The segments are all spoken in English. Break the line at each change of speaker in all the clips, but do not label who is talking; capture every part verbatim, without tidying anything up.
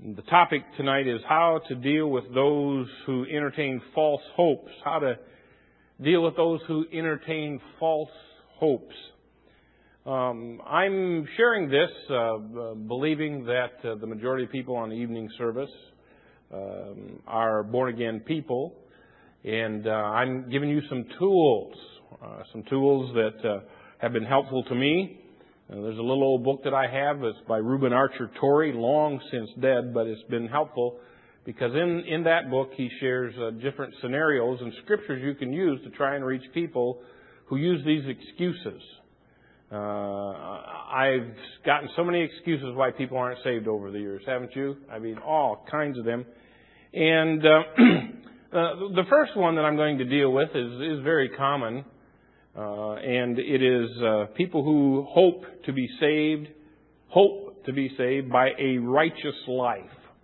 The topic tonight is how to deal with those who entertain false hopes. How to deal with those who entertain false hopes. Um, I'm sharing this uh, believing that uh, the majority of people on the evening service um, are born-again people. And uh, I'm giving you some tools, uh, some tools that uh, have been helpful to me. Uh, there's a little old book that I have. It's by Reuben Archer Torrey, long since dead, but it's been helpful because in, in that book he shares uh, different scenarios and scriptures you can use to try and reach people who use these excuses. Uh, I've gotten so many excuses why people aren't saved over the years, haven't you? I mean, all kinds of them. And uh, uh, the first one that I'm going to deal with is, is very common. Uh, and it is uh, people who hope to be saved, hope to be saved by a righteous life.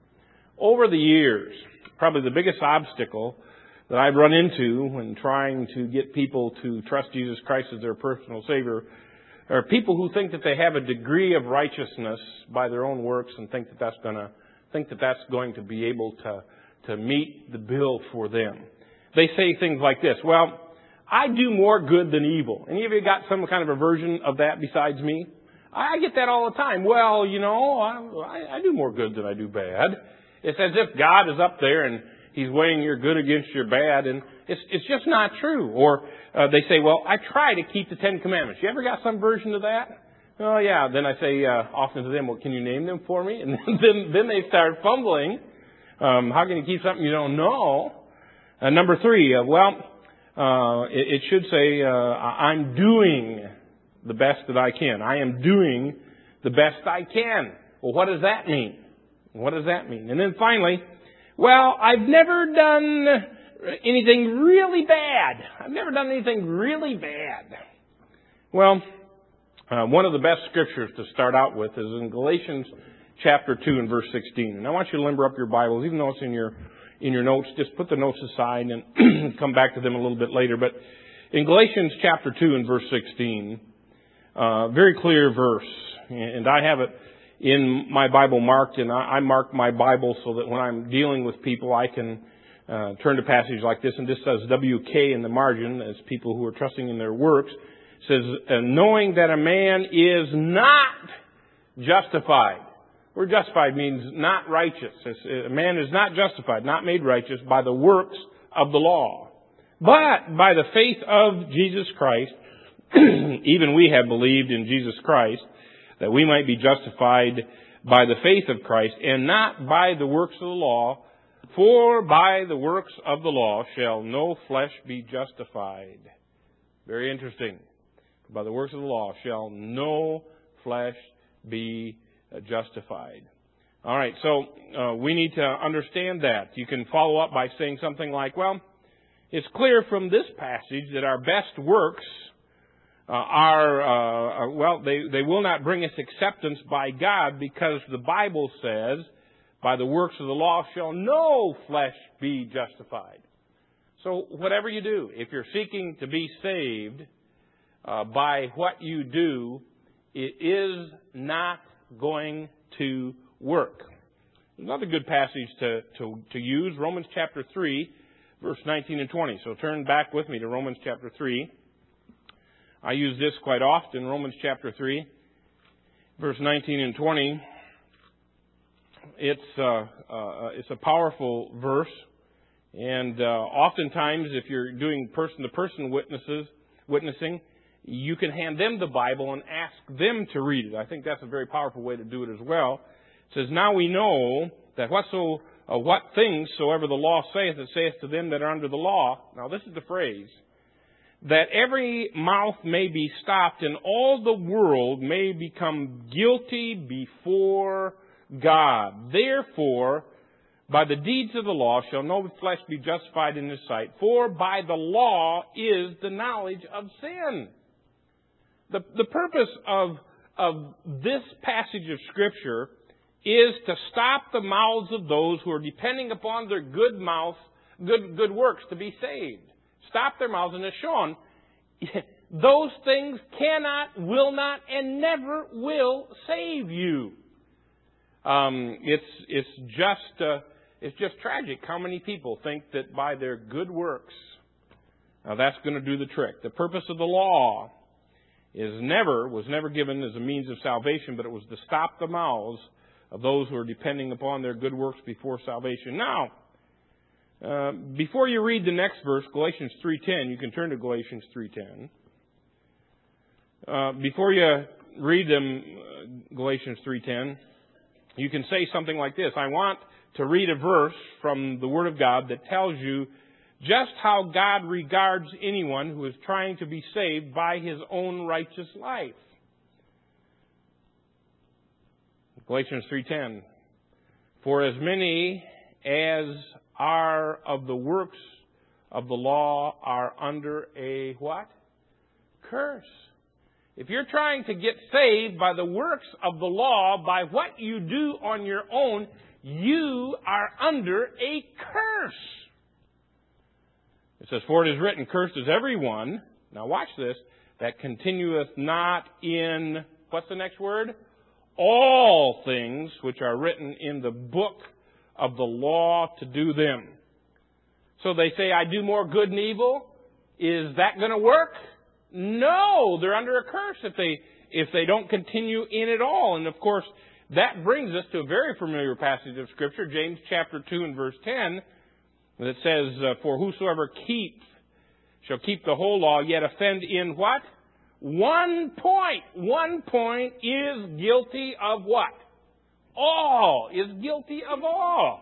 Over the years, probably the biggest obstacle that I've run into when trying to get people to trust Jesus Christ as their personal Savior are people who think that they have a degree of righteousness by their own works and think that that's going to think that that's going to be able to to meet the bill for them. They say things like this: "Well, I do more good than evil." Any of you got some kind of a version of that besides me? I get that all the time. Well, you know, I, I do more good than I do bad. It's as if God is up there and He's weighing your good against your bad, and it's it's just not true. Or uh, they say, "Well, I try to keep the Ten Commandments." You ever got some version of that? Oh yeah. Then I say uh, often to them, "Well, can you name them for me?" And then then they start fumbling. Um, how can you keep something you don't know? Uh, number three. Uh, well. Uh, it, it should say, uh, I'm doing the best that I can. I am doing the best I can. Well, what does that mean? What does that mean? And then finally, well, I've never done anything really bad. I've never done anything really bad. Well, uh, one of the best scriptures to start out with is in Galatians chapter two and verse sixteen. And I want you to limber up your Bibles, even though it's in your in your notes. Just put the notes aside and come back to them a little bit later. But in Galatians chapter two and verse sixteen, uh, very clear verse. And I have it in my Bible marked, and I, I mark my Bible so that when I'm dealing with people, I can uh, turn to passages like this. And this says W K in the margin, as people who are trusting in their works. It says, knowing that a man is not justified. Word justified means not righteous. A man is not justified, not made righteous by the works of the law, but by the faith of Jesus Christ. Even we have believed in Jesus Christ that we might be justified by the faith of Christ and not by the works of the law. For by the works of the law shall no flesh be justified. Very interesting. By the works of the law shall no flesh be justified. Justified. All right, so uh, we need to understand that. You can follow up by saying something like, well, it's clear from this passage that our best works uh, are, uh, are, well, they, they will not bring us acceptance by God because the Bible says, by the works of the law shall no flesh be justified. So whatever you do, if you're seeking to be saved uh, by what you do, it is not going to work. Another good passage to, to, to use, Romans chapter three, verse nineteen and twenty. So turn back with me to Romans chapter three. I use this quite often, Romans chapter three, verse nineteen and twenty. It's, uh, uh, it's a powerful verse. And uh, oftentimes, if you're doing person-to-person witnesses, witnessing, you can hand them the Bible and ask them to read it. I think that's a very powerful way to do it as well. It says, now we know that whatso, uh, what things soever the law saith, it saith to them that are under the law. Now this is the phrase. That every mouth may be stopped and all the world may become guilty before God. Therefore, by the deeds of the law shall no flesh be justified in His sight. For by the law is the knowledge of sin. The, the purpose of, of this passage of Scripture is to stop the mouths of those who are depending upon their good mouth, good, good works to be saved. Stop their mouths, and it's shown those things cannot, will not, and never will save you. Um, it's it's just uh, it's just tragic how many people think that by their good works, now that's going to do the trick. The purpose of the law is never was never given as a means of salvation, but it was to stop the mouths of those who are depending upon their good works before salvation. Now, uh, before you read the next verse, Galatians three ten, you can turn to Galatians three ten. Uh, before you read them, uh, Galatians three ten, you can say something like this. I want to read a verse from the Word of God that tells you just how God regards anyone who is trying to be saved by his own righteous life. Galatians three ten. For as many as are of the works of the law are under a what? Curse. If you're trying to get saved by the works of the law, by what you do on your own, you are under a curse. It says, for it is written, cursed is everyone, now watch this, that continueth not in, what's the next word? All things which are written in the book of the law to do them. So they say, I do more good and evil. Is that going to work? No, they're under a curse if they if they don't continue in it all. And of course, that brings us to a very familiar passage of Scripture, James chapter two and verse ten, that says, uh, for whosoever keeps shall keep the whole law, yet offend in what? One point. One point is guilty of what? All. Is guilty of all.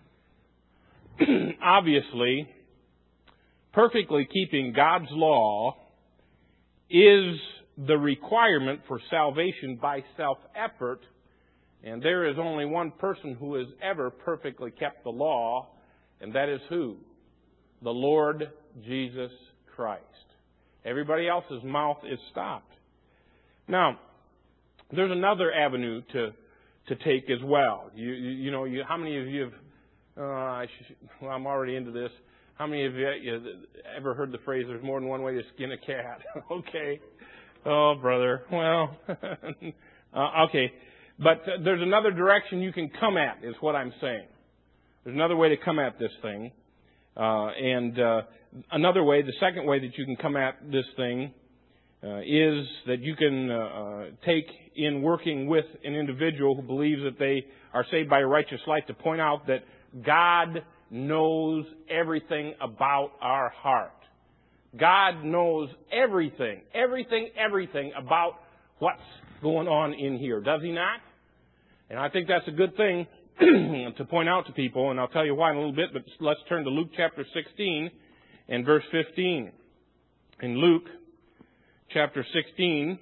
Obviously, perfectly keeping God's law is the requirement for salvation by self-effort. And there is only one person who has ever perfectly kept the law, and that is who? The Lord Jesus Christ. Everybody else's mouth is stopped. Now, there's another avenue to to take as well. You you, you know, you, how many of you have, uh, I should, well, I'm already into this. How many of you, you ever heard the phrase, there's more than one way to skin a cat? Okay. Oh, brother. Well, uh, okay. But uh, there's another direction you can come at, is what I'm saying. There's another way to come at this thing. Uh, and uh, another way, the second way that you can come at this thing uh, is that you can uh, uh, take in working with an individual who believes that they are saved by a righteous life to point out that God knows everything about our heart. God knows everything, everything, everything about what's going on in here. Does He not? And I think that's a good thing to point out to people, and I'll tell you why in a little bit, but let's turn to Luke chapter sixteen and verse fifteen. In Luke chapter sixteen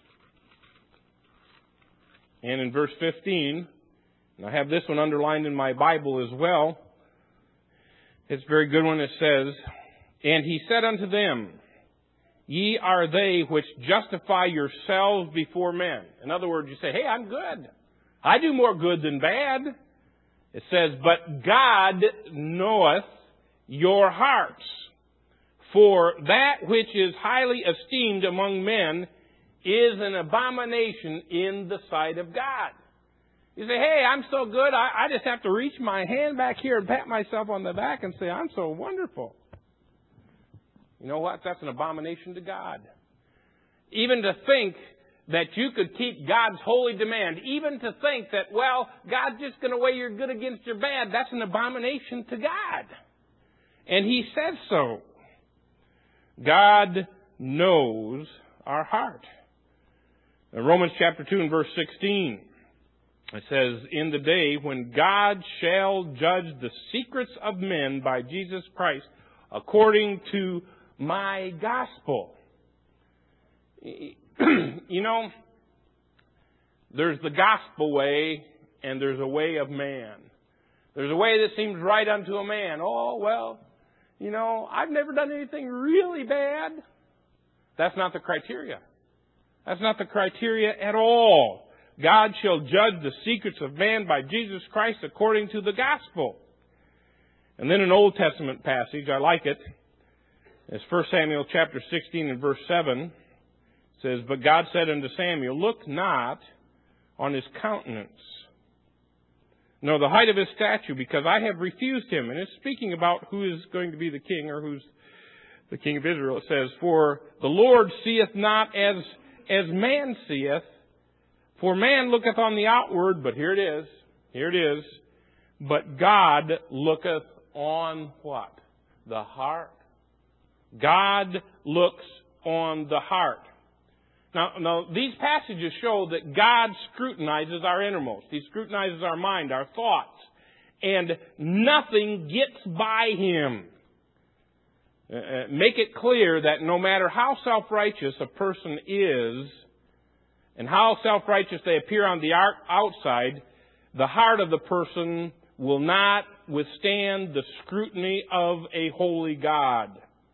and in verse fifteen, and I have this one underlined in my Bible as well. It's a very good one. It says, and he said unto them, ye are they which justify yourselves before men. In other words, you say, hey, I'm good. I do more good than bad. It says, but God knoweth your hearts. For that which is highly esteemed among men is an abomination in the sight of God. You say, hey, I'm so good, I, I just have to reach my hand back here and pat myself on the back and say, I'm so wonderful. You know what? That's an abomination to God. Even to think that you could keep God's holy demand, even to think that, well, God's just going to weigh your good against your bad, that's an abomination to God. And He says so. God knows our heart. In Romans chapter two and verse sixteen, it says, in the day when God shall judge the secrets of men by Jesus Christ according to my gospel. You know, there's the gospel way and there's a way of man. There's a way that seems right unto a man. Oh, well, you know, I've never done anything really bad. That's not the criteria. That's not the criteria at all. God shall judge the secrets of man by Jesus Christ according to the gospel. And then an Old Testament passage, I like it. It's First Samuel chapter sixteen and verse seven. It says, but God said unto Samuel, look not on his countenance, No, the height of his stature, because I have refused him. And it's speaking about who is going to be the king, or who's the king of Israel. It says, for the Lord seeth not as, as man seeth, for man looketh on the outward, but here it is, here it is, but God looketh on what? The heart. God looks on the heart. Now, now, these passages show that God scrutinizes our innermost. He scrutinizes our mind, our thoughts, and nothing gets by Him. Uh, make it clear that no matter how self-righteous a person is, and how self-righteous they appear on the outside, the heart of the person will not withstand the scrutiny of a holy God.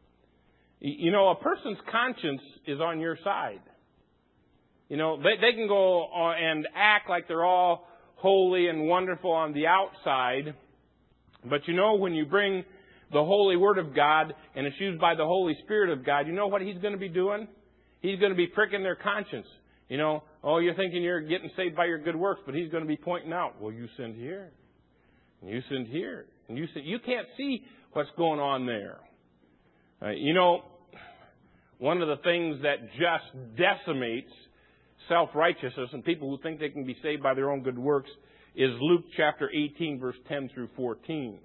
You know, a person's conscience is on your side. You know, they, they can go and act like they're all holy and wonderful on the outside. But you know, when you bring the holy Word of God and it's used by the Holy Spirit of God, you know what He's going to be doing? He's going to be pricking their conscience. You know, oh, you're thinking you're getting saved by your good works, but He's going to be pointing out, well, you sinned here. And you sinned here. And you sinned. You can't see what's going on there. Uh, you know, one of the things that just decimates self-righteousness and people who think they can be saved by their own good works is Luke chapter eighteen, verse ten through fourteen.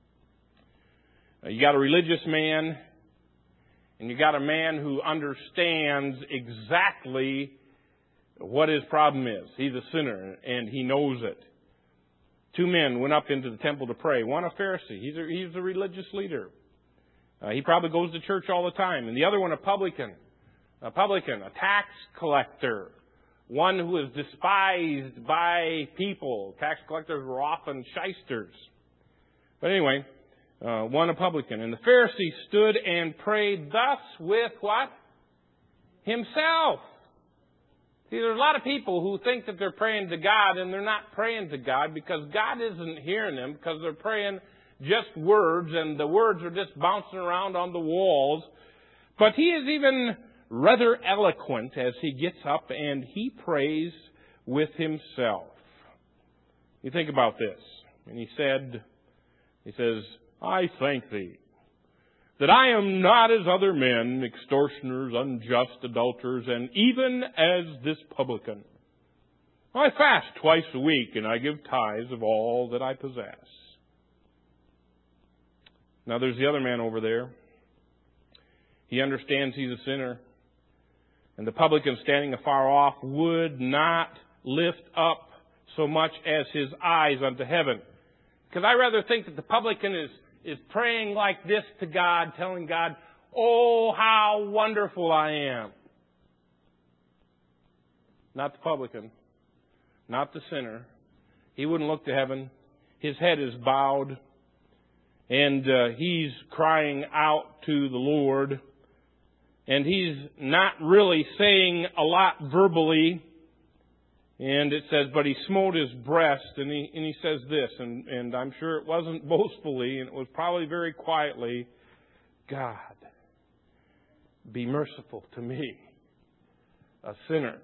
Uh, you got a religious man, and you got a man who understands exactly what his problem is. He's a sinner, and he knows it. Two men went up into the temple to pray. One a Pharisee. He's a, he's a religious leader. Uh, he probably goes to church all the time. And the other one a publican. A publican, a tax collector. One who is despised by people. Tax collectors were often shysters. But anyway, uh, one a publican. And the Pharisee stood and prayed thus with what? Himself. See, there's a lot of people who think that they're praying to God, and they're not praying to God because God isn't hearing them, because they're praying just words, and the words are just bouncing around on the walls. But he is even rather eloquent as he gets up and he prays with himself. You think about this. And he said, he says, I thank thee that I am not as other men, extortioners, unjust, adulterers, and even as this publican. I fast twice a week, and I give tithes of all that I possess. Now there's the other man over there. He understands he's a sinner. And the publican standing afar off would not lift up so much as his eyes unto heaven. Because I rather think that the publican is is praying like this to God, telling God, oh, how wonderful I am. Not the publican, not the sinner. He wouldn't look to heaven. His head is bowed, and uh, he's crying out to the Lord. And he's not really saying a lot verbally. And it says, but he smote his breast, and he and he says this, and, and I'm sure it wasn't boastfully, and it was probably very quietly, God, be merciful to me, a sinner.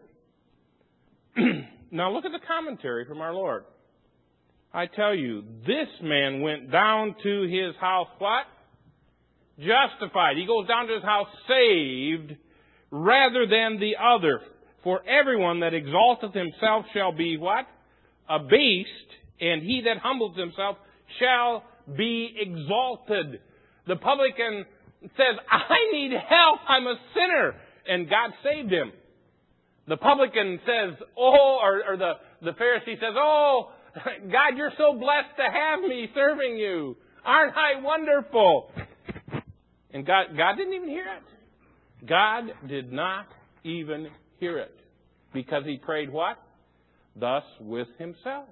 Now look at the commentary from our Lord. I tell you, this man went down to his house, what? Justified. He goes down to his house saved, rather than the other. For everyone that exalteth himself shall be what? Abased, and he that humbles himself shall be exalted. The publican says, I need help, I'm a sinner, and God saved him. The publican says, oh, or, or the, the Pharisee says, oh, God, you're so blessed to have me serving you. Aren't I wonderful? And God, God didn't even hear it. God did not even hear it. Because he prayed what? Thus with himself.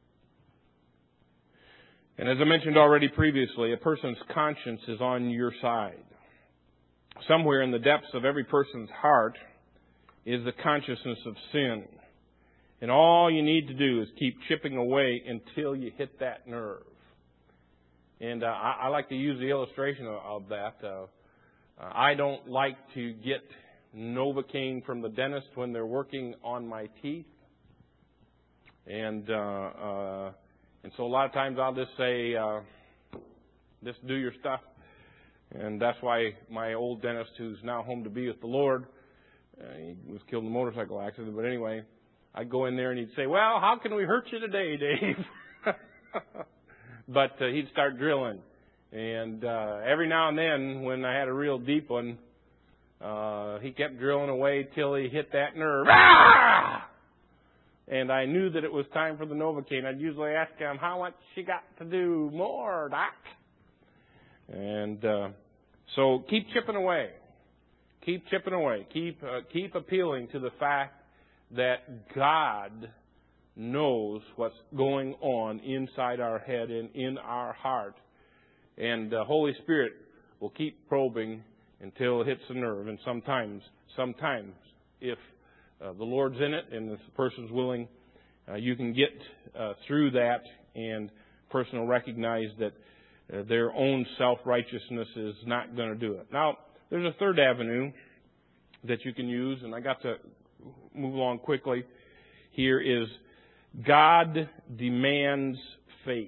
And as I mentioned already previously, a person's conscience is on your side. Somewhere in the depths of every person's heart is the consciousness of sin. And all you need to do is keep chipping away until you hit that nerve. And uh, I, I like to use the illustration of, of that. Uh, I don't like to get Novocaine from the dentist when they're working on my teeth. And uh, uh, And so a lot of times I'll just say, uh, just do your stuff. And that's why my old dentist, who's now home to be with the Lord, uh, he was killed in a motorcycle accident. But anyway, I'd go in there and he'd say, well, how can we hurt you today, Dave? But uh, he'd start drilling. And uh, every now and then, when I had a real deep one, uh, he kept drilling away till he hit that nerve. Ah! And I knew that it was time for the Novocaine. I'd usually ask him, how much you got to do more, Doc? And uh, so keep chipping away. Keep chipping away. Keep uh, keep appealing to the fact that God knows what's going on inside our head and in our heart. And the Holy Spirit will keep probing until it hits the nerve. And sometimes, sometimes, if uh, the Lord's in it and if the person's willing, uh, you can get uh, through that, and the person will recognize that uh, their own self-righteousness is not going to do it. Now, there's a third avenue that you can use, and I got to move along quickly. Here is God demands faith.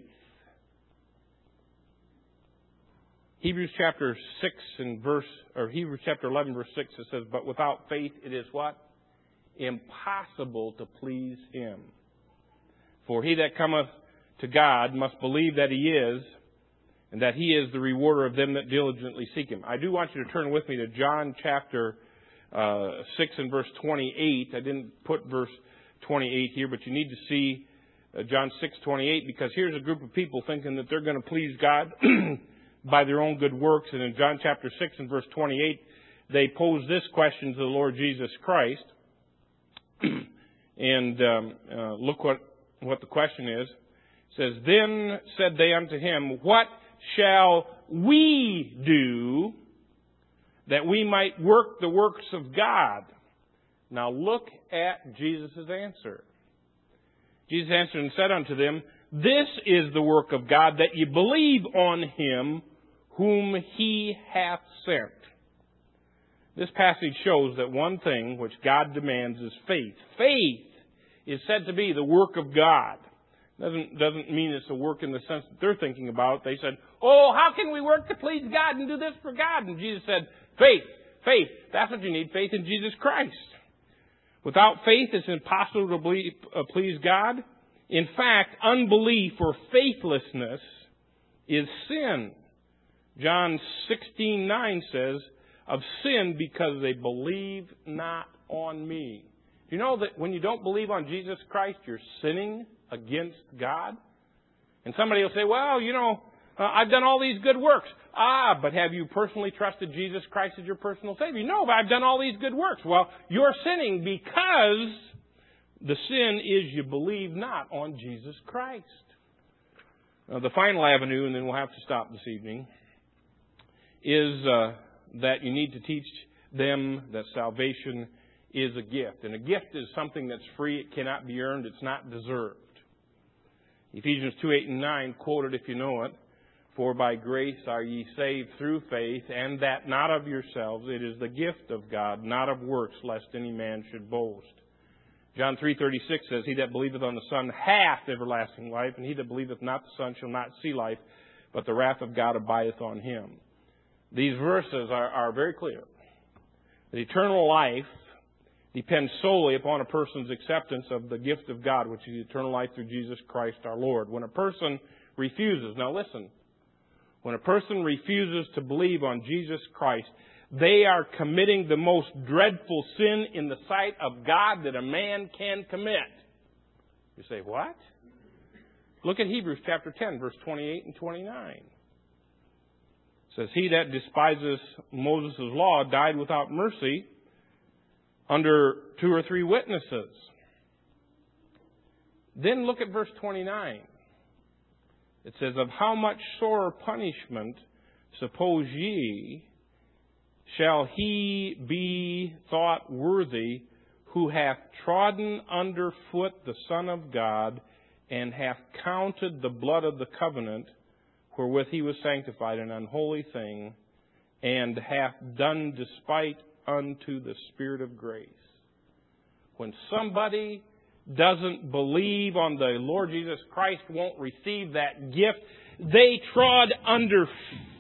Hebrews chapter six and verse, or Hebrews chapter eleven verse six, it says, but without faith it is what? Impossible to please Him. For he that cometh to God must believe that He is, and that He is the rewarder of them that diligently seek Him. I do want you to turn with me to John chapter uh, six and verse twenty-eight. I didn't put verse twenty-eight here, but you need to see uh, John six twenty-eight, because here's a group of people thinking that they're going to please God by their own good works. And in John chapter six and verse twenty-eight, they pose this question to the Lord Jesus Christ. And um, uh, look what, what the question is. It says, then said they unto Him, what shall we do that we might work the works of God? Now look at Jesus' answer. Jesus answered and said unto them, this is the work of God, that ye believe on Him whom He hath sent. This passage shows that one thing which God demands is faith. Faith is said to be the work of God. Doesn't, doesn't mean it's a work in the sense that they're thinking about. They said, oh, how can we work to please God and do this for God? And Jesus said, faith, faith. That's what you need, faith in Jesus Christ. Without faith, it's impossible to believe, uh, please God. In fact, unbelief or faithlessness is sin. John sixteen nine says, of sin because they believe not on me. Do you know that when you don't believe on Jesus Christ, you're sinning against God? And somebody will say, well, you know, uh, I've done all these good works. Ah, but have you personally trusted Jesus Christ as your personal Savior? No, but I've done all these good works. Well, you're sinning because the sin is you believe not on Jesus Christ. Now, the final avenue, and then we'll have to stop this evening, is uh, that you need to teach them that salvation is a gift. And a gift is something that's free. It cannot be earned. It's not deserved. Ephesians two, eight, and nine, quoted if you know it. For by grace are ye saved through faith, and that not of yourselves. It is the gift of God, not of works, lest any man should boast. John three thirty-six says, he that believeth on the Son hath everlasting life, and he that believeth not the Son shall not see life, but the wrath of God abideth on him. These verses are, are very clear. The eternal life depends solely upon a person's acceptance of the gift of God, which is eternal life through Jesus Christ our Lord. When a person refuses, now listen, when a person refuses to believe on Jesus Christ, they are committing the most dreadful sin in the sight of God that a man can commit. You say, what? Look at Hebrews chapter ten, verse twenty-eight and twenty-nine. It says, he that despises Moses' law died without mercy under two or three witnesses. Then look at verse twenty-nine. It says, of how much sore punishment, suppose ye, shall he be thought worthy who hath trodden under foot the Son of God, and hath counted the blood of the covenant, wherewith he was sanctified, an unholy thing, and hath done despite unto the Spirit of grace. When somebody doesn't believe on the Lord Jesus Christ won't receive that gift. They trod underfoot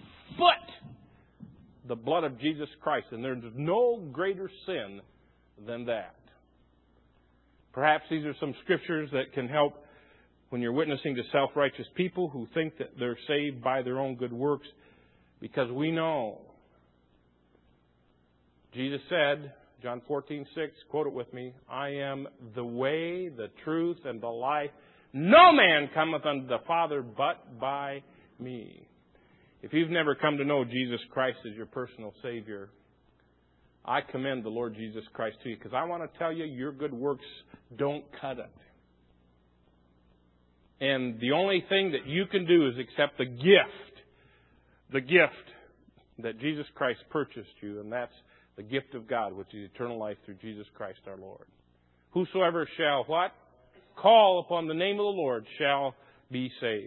the blood of Jesus Christ, and there's no greater sin than that. Perhaps these are some scriptures that can help when you're witnessing to self-righteous people who think that they're saved by their own good works, because we know Jesus said, John fourteen six, quote it with me, I am the way, the truth, and the life. No man cometh unto the Father but by me. If you've never come to know Jesus Christ as your personal Savior, I commend the Lord Jesus Christ to you, because I want to tell you, your good works don't cut it. And the only thing that you can do is accept the gift, the gift that Jesus Christ purchased you, and that's the gift of God, which is eternal life through Jesus Christ our Lord. Whosoever shall what? Call upon the name of the Lord shall be saved.